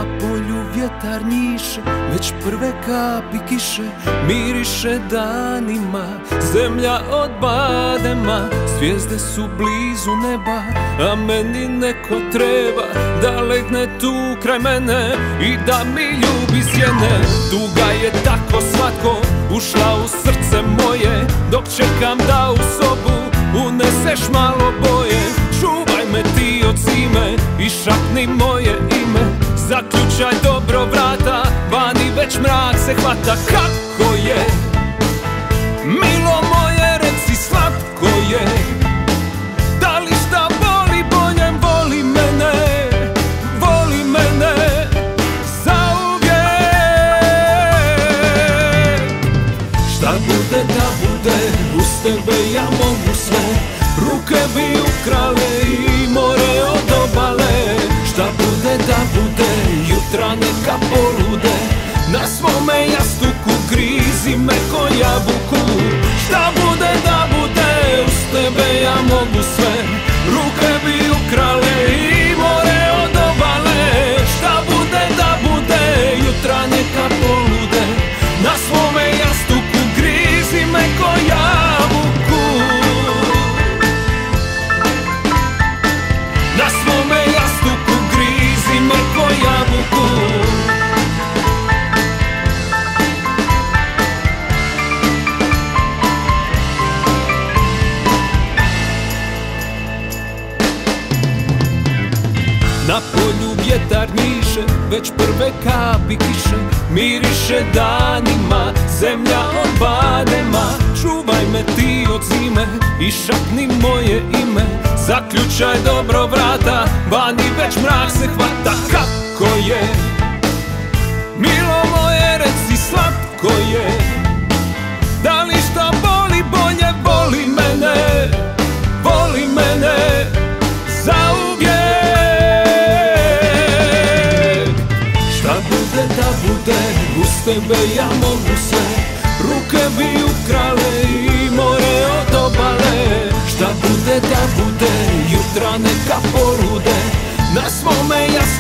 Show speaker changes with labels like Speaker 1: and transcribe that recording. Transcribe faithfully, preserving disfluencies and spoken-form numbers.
Speaker 1: polju vjetar njiše, već prve kapi kiše miriše danima. Zemlja od badema, zvijezde su blizu neba, a meni neko treba da legne tu kraj mene i da mi ljubi sjene. Tuga je tako slatko ušla u srce moje, dok čekam da u sobu uneseš malo boje. Čuvaj me ti od zime i šapni moje ime, zaključaj dobro vrata, vani već mrak se hvata. Kako je, milo moje, reci slatko je, da li šta boli boljem, voli mene, voli mene zauvijek. Šta bude da bude, uz tebe ja mogu sve, ruke bi ukrale i more od obale. Šta bude da bude, jutra neka polude, na svome jastuku grizi me ko jabuku. Šta bude da bude, uz tebe ja mogu sve, ruke bi ukrale i more od obale. Šta bude da bude, jutra neka polude, na svome jastuku grizi me ko jabuku. Na svome jastuku grizi me ko jabuku. Na polju vjetar njiše, već prve kapi kiše miriše danima. Zemlja od badema, čuvaj me ti od zime i šapni moje ime, zaključaj dobro vrata, vani već mrak se hvata. Kako je, milo moje, reci slatko je, da li šta boli bolje, voli mene, voli mene zauvijek. Šta bude da bude, uz tebe ja mogu sve, ruke bi ukrale i more od obale. Šta bude da bude, jutra neka polude, na svome ja